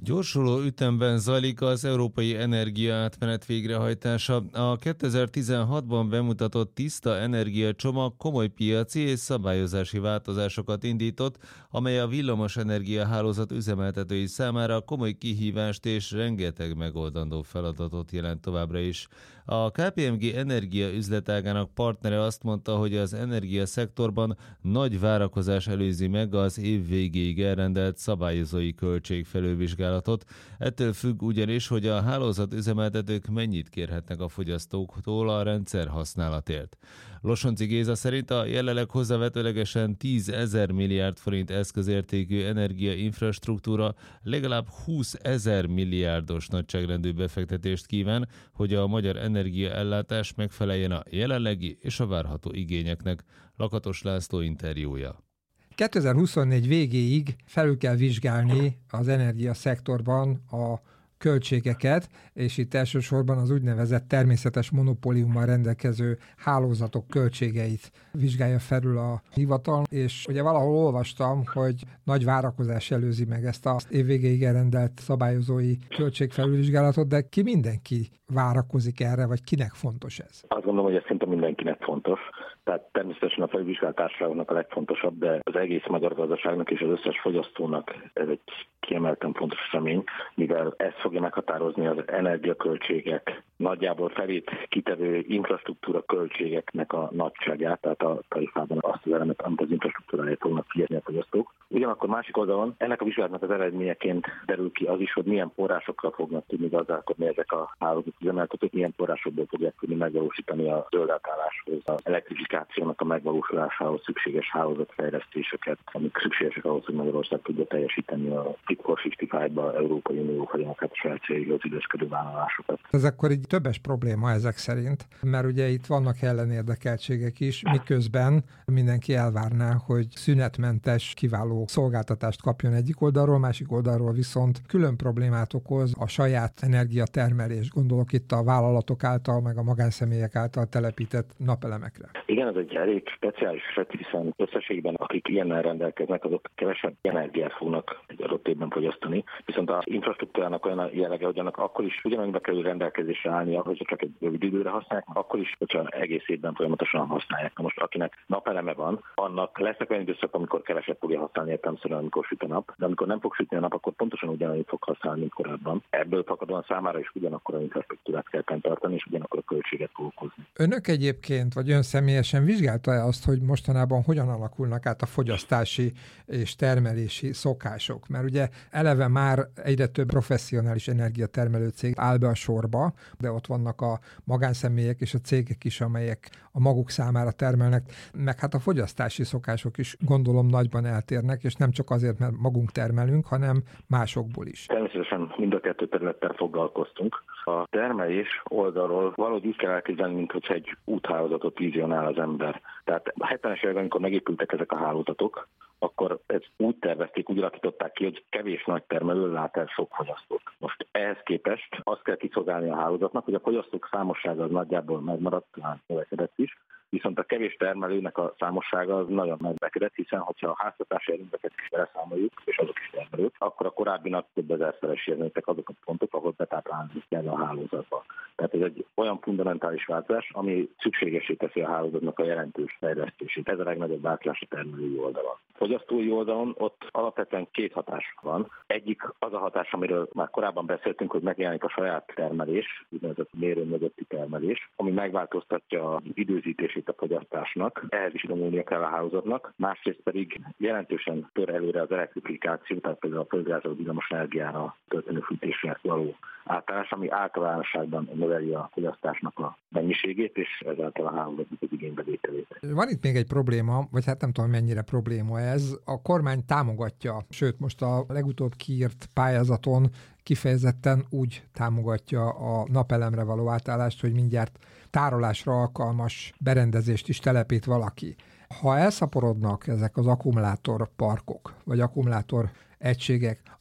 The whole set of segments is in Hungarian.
Gyorsuló ütemben zajlik az európai energiaátmenet végrehajtása. A 2016-ban bemutatott tiszta energiacsomag komoly piaci és szabályozási változásokat indított, amely a villamos energiahálózat üzemeltetői számára komoly kihívást és rengeteg megoldandó feladatot jelent továbbra is. A KPMG energia üzletágának partnere azt mondta, hogy az energiaszektorban nagy várakozás előzi meg az év végéig elrendelt szabályozói költségfelülvizsgálatot. Ettől függ ugyanis, hogy a hálózatüzemeltetők mennyit kérhetnek a fogyasztóktól a rendszer használatért. Lossonczy Géza szerint a jelenleg hozzávetőlegesen 10 000 milliárd forint eszközértékű energiainfrastruktúra legalább 20 000 milliárdos nagyságrendű befektetést kíván, hogy a magyar energiaellátás megfeleljen a jelenlegi és a várható igényeknek. Lakatos László interjúja. 2024 végéig felül kell vizsgálni az energiaszektorban a költségeket, és itt elsősorban az úgynevezett természetes monopóliummal rendelkező hálózatok költségeit vizsgálja felül a hivatal, és ugye valahol olvastam, hogy nagy várakozás előzi meg ezt az év végéig elrendelt szabályozói költségfelülvizsgálatot, de mindenki várakozik erre, vagy kinek fontos ez? Azt gondolom, hogy ez szinte mindenkinek fontos. Tehát természetesen a felülvizsgált társaságnak a legfontosabb, de az egész magyar gazdaságnak és az összes fogyasztónak ez egy kiemelten fontos esemény, mivel ez fogja meghatározni az energiaköltségek nagyjából felét kitevő infrastruktúra költségeknek a nagyságát, tehát a tarifában azt az elemet, amit az infrastruktúráért fognak figyelni a fogyasztók. Ugyanakkor másik oldalon ennek a vizsgálatnak az eredményeként derül ki az is, hogy milyen forrásokkal fognak tudni gazdálkodni ezek a hálózatüzemeltetők, milyen forrásokból fogják tudni megvalósítani a zöld átálláshoz, az elektrifikációnak a megvalósulásához szükséges hálózatfejlesztéseket, amik szükségesek ahhoz, hogy Magyarország tudja teljesíteni a Fit for 55-ba Európai Unió folyamatát a saját céljához idősködő vállalásokat. Ez akkor egy többes probléma ezek szerint, mert ugye itt vannak ellenérdekeltségek is, miközben mindenki elvárná, hogy szünetmentes, kiváló szolgáltatást kapjon egyik oldalról, másik oldalról viszont külön problémát okoz a saját energiatermelés. Gondolok itt a vállalatok által, meg a magánszemélyek által telepített napelemekre. Igen, ez egy elég speciális eset, hiszen összességben akik ilyennel rendelkeznek, azok kevesebb energiát fognak egy adott évben fogyasztani. Viszont az infrastruktúrának olyan jellege, hogy annak akkor is ugyanannyiba kerül rendelkezésre állnia, hogyha csak egy rövid időre használják, akkor is, hogyha egész évben folyamatosan használják. Most akinek napeleme van, annak lesznek olyan időszak, amikor kevesebb fogja használni értelemszerűen, amikor süt a nap, de amikor nem fog sütni a nap, akkor pontosan ugyanannyit fog használni, mint korábban. Ebből fakadóan számára is ugyanakkor a infrastruktúrát kell tartani, és ugyanakkor a költséget fog okozni. Önök egyébként, vagy ön személyesen vizsgálta-e azt, hogy mostanában hogyan alakulnak át a fogyasztási és termelési szokások? Mert ugye eleve már egyre több professzionális energiatermelő cég áll be a sorba, de ott vannak a magánszemélyek és a cégek is, amelyek a maguk számára termelnek, meg hát a fogyasztási szokások is gondolom nagyban eltérnek, és nem csak azért, mert magunk termelünk, hanem másokból is. Természetesen mind a kettő területtel foglalkoztunk. A termelés oldalról valahogy úgy kell elképzelni, mint hogyha egy úthálózatot vizionál az ember. Tehát a 70-es években, amikor megépültek ezek a hálózatok, akkor ezt úgy tervezték, úgy alakították ki, hogy kevés nagy termelő lát el sok fogyasztót. Most ehhez képest azt kell kiszolgálni a hálózatnak, hogy a fogyasztók számossága az nagyjából megmaradt, növekedett is, viszont a kevés termelőnek a számossága az nagyon növekedett, hiszen hogyha a háztartási erőműveket is beleszámoljuk, és azok is termelők, akkor a korábbinak több ezerszeres érnétek azok a pontok, ahol betáplálni kell a hálózatba. Tehát ez egy olyan fundamentális változás, ami szükségesé teszi a hálózatnak a jelentős fejlesztését. Ez a legnagyobb változás a termelői oldalon. Fogyasztói oldalon ott alapvetően két hatás van. Egyik az a hatás, amiről már korábban beszéltünk, hogy megjelenik a saját termelés, úgynevezett mérő mögötti termelés, ami megváltoztatja az időzítését a fogyasztásnak. Ehhez is idomulnia kell a hálózatnak. Másrészt pedig jelentősen tör előre az elektrifikáció, tehát például a földgázról villamos energiára történő fűtésre való átállás, ami általánosságban növeli a fogyasztásnak a mennyiségét, és ezáltal a hálózatnak az igénybevételét. Van itt még egy probléma, vagy hát nem tudom mennyire probléma ez. A kormány támogatja, sőt most a legutóbb kiírt pályázaton kifejezetten úgy támogatja a napelemre való átállást, hogy mindjárt tárolásra alkalmas berendezést is telepít valaki. Ha elszaporodnak ezek az akkumulátorparkok, vagy akkumulátor egységek,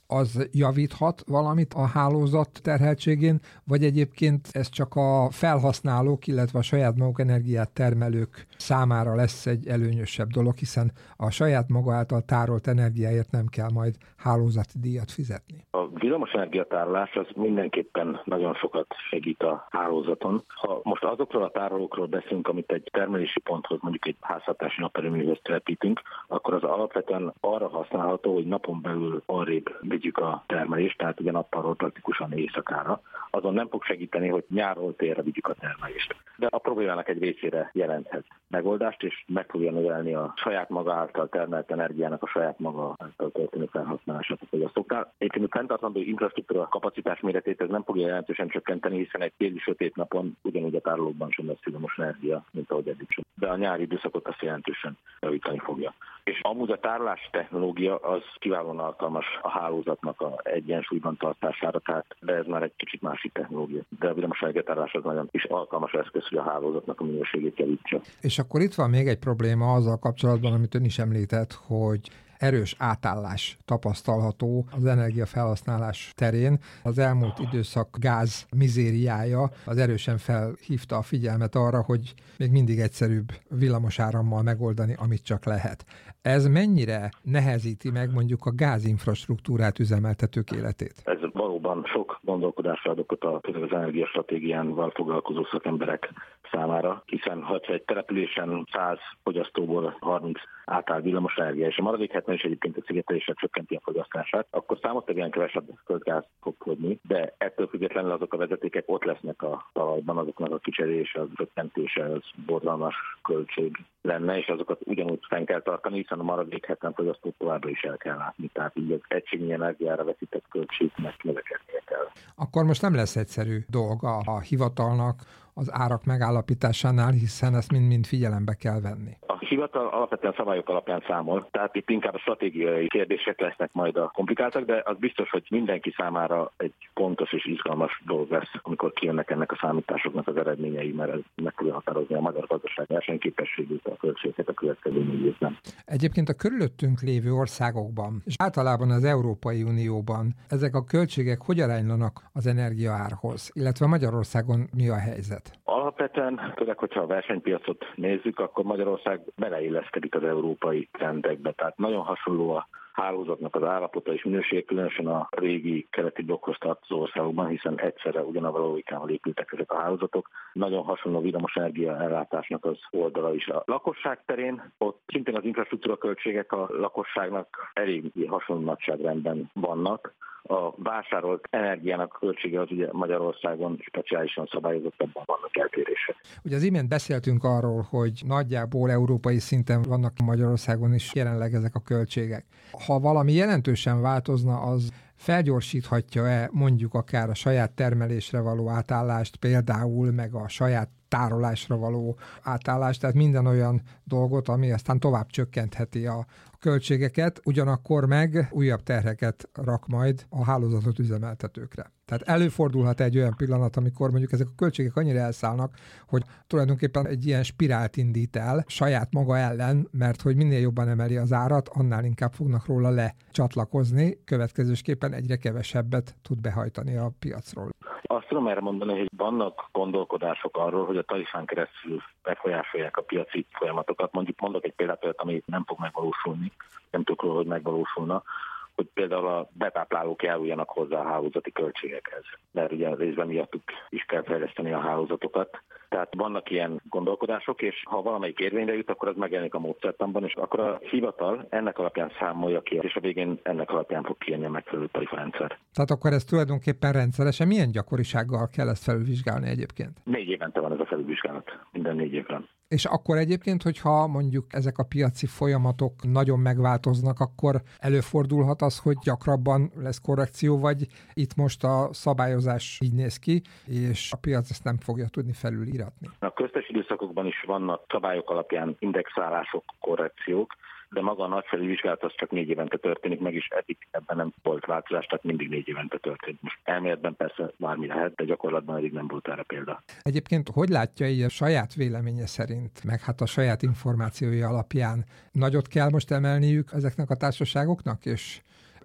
az javíthat valamit a hálózat terheltségén, vagy egyébként ez csak a felhasználók, illetve a saját maguk energiát termelők számára lesz egy előnyösebb dolog, hiszen a saját maga által tárolt energiáért nem kell majd hálózati díjat fizetni. A villamosenergiatárolás az mindenképpen nagyon sokat segít a hálózaton. Ha most azokról a tárolókról beszélünk, amit egy termelési ponthoz, mondjuk egy háztartási naperőműhöz telepítünk, akkor az alapvetően arra használható, hogy napon belül arrébb vigyük a termelést, tehát ugye nappalról praktikusan éjszakára. Azon nem fog segíteni, hogy nyárról télre vigyük a termelést. De a problémának egy részére jelenthet megoldást, és meg fogja növelni a saját maga által termelt energiának a saját maga által történő felhasználását a fogyasztóknál. Egyébként a fenntartható infrastruktúra kapacitás méretét ez nem fogja jelentősen csökkenteni, hiszen egy téli sötét napon ugyanúgy a tárolókban sem lesz villamos energia, mint ahogy eddig sem. De a nyári időszakot azt jelentősen javítani fogja. És amúgy a tárolási technológia az kiválóan alkalmas a hálózatnak a egyensúlyban tartására, de ez már egy kicsit másik technológia. De a villamosenergiatárolás az nagyon is alkalmas eszköz, hogy a hálózatnak a minőségét javítsa. És akkor itt van még egy probléma azzal kapcsolatban, amit ön is említett, hogy erős átállás tapasztalható az energiafelhasználás terén. Az elmúlt időszak gáz mizériája az erősen felhívta a figyelmet arra, hogy még mindig egyszerűbb villamosárammal megoldani, amit csak lehet. Ez mennyire nehezíti meg mondjuk a gázinfrastruktúrát üzemeltetők életét? Ez valóban sok gondolkodásra ad okot az energiastratégiánval foglalkozó szakemberek számára, hiszen ha egy településen 100 fogyasztóból 30 átáll villamosenergia, és a maradék 70 is egyébként a szigetelésre csökkenti a fogyasztását, akkor számottevően kevesebb földgáz fog fogyni, de ettől függetlenül azok a vezetékek ott lesznek a talajban, azoknak a kicserélése, az csökkentése, az borzalmas költség lenne, és azokat ugyanúgy fenn kell tartani, hiszen a maradék 70 fogyasztót továbbra is el kell látni. Tehát így az egységnyi energiára vetített költségnek növekednie kell. Akkor most nem lesz egyszerű dolga a hivatalnak az árak megállapításánál, hiszen ezt mind-mind figyelembe kell venni. A hivatal alapvetően szabályok alapján számol, tehát itt inkább a stratégiai kérdések lesznek majd a komplikáltak, de az biztos, hogy mindenki számára egy pontos és izgalmas dolog lesz, amikor kijönnek ennek a számításoknak az eredményei, mert ez meg fogja határozni a magyar gazdaság versenyképességét, a költségeket a következő 4 évben. Egyébként a körülöttünk lévő országokban, és általában az Európai Unióban ezek a költségek hogy aránylanak az energiaárhoz, illetve Magyarországon mi a helyzet? Alapvetően, főleg, hogyha a versenypiacot nézzük, akkor Magyarország beleilleszkedik az európai trendekbe. Tehát nagyon hasonló a hálózatnak az állapota és minőség, különösen a régi keleti blokkhoz tartozó országokban, hiszen egyszerre ugyanabban a logikával épültek ezek a hálózatok. Nagyon hasonló villamosenergia ellátásnak az oldala is. A lakosság terén ott szintén az infrastruktúra költségek a lakosságnak elég hasonló nagyságrendben vannak. A vásárolt energiának költsége az ugye Magyarországon speciálisan szabályozottabban vannak eltérések. Ugye az imént beszéltünk arról, hogy nagyjából európai szinten vannak Magyarországon is jelenleg ezek a költségek. Ha valami jelentősen változna, az felgyorsíthatja-e mondjuk akár a saját termelésre való átállást, például meg a saját tárolásra való átállást, tehát minden olyan dolgot, ami aztán tovább csökkentheti a költségeket, ugyanakkor meg újabb terheket rak majd a hálózatot üzemeltetőkre. Tehát előfordulhat egy olyan pillanat, amikor mondjuk ezek a költségek annyira elszállnak, hogy tulajdonképpen egy ilyen spirált indít el saját maga ellen, mert hogy minél jobban emeli az árat, annál inkább fognak róla lecsatlakozni, következésképpen egyre kevesebbet tud behajtani a piacról. Azt tudom erre mondani, hogy vannak gondolkodások arról, hogy a tarifán keresztül befolyásolják a piaci folyamatokat. Mondok egy példát, ami nem fog megvalósulni, nem tudok róla, hogy megvalósulna, hogy például a betáplálók járuljanak hozzá a hálózati költségekhez. Mert ugye részben miattuk is kell fejleszteni a hálózatokat. Tehát vannak ilyen gondolkodások, és ha valamelyik érvényre jut, akkor az megjelenik a módszertanban, és akkor a hivatal ennek alapján számolja ki, és a végén ennek alapján fog kijönni a megfelelő tarifarendszer. Tehát akkor ez tulajdonképpen rendszeresen milyen gyakorisággal kell ezt felülvizsgálni egyébként? 4 évente van ez a felülvizsgálat, minden 4 évben. És akkor egyébként, hogyha mondjuk ezek a piaci folyamatok nagyon megváltoznak, akkor előfordulhat az, hogy gyakrabban lesz korrekció, vagy itt most a szabályozás így néz ki, és a piac ezt nem fogja tudni felülíratni. A köztes időszakokban is vannak szabályok alapján indexálások, korrekciók, de maga a nagy felülvizsgálat az csak 4 évente történik, meg is eddig ebben nem volt változás, tehát mindig 4 évente történt. Most elméletben persze bármi lehet, de gyakorlatban eddig nem volt erre példa. Egyébként hogy látja így a saját véleménye szerint, meg hát a saját információi alapján nagyot kell most emelniük ezeknek a társaságoknak, és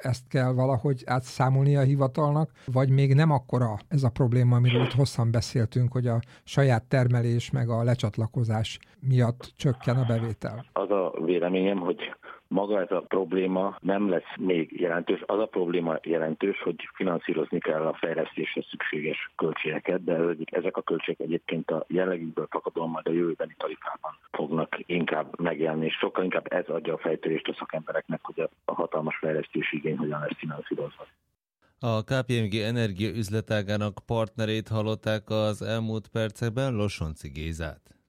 ezt kell valahogy átszámolni a hivatalnak, vagy még nem akkora ez a probléma, amiről itt hosszan beszéltünk, hogy a saját termelés meg a lecsatlakozás miatt csökken a bevétel? Az a véleményem, hogy maga ez a probléma nem lesz még jelentős. Az a probléma jelentős, hogy finanszírozni kell a fejlesztésre szükséges költségeket, de ezek a költségek egyébként a jellegükből fakadóan majd a jövőbeni tarifában fognak inkább megjelenni, és sokkal inkább ez adja a fejtörést a szakembereknek, hogy a hatalmas fejlesztési igény hogyan lesz finanszírozva. A KPMG Energia üzletágának partnerét hallották az elmúlt percekben, Lossonczy Gézát.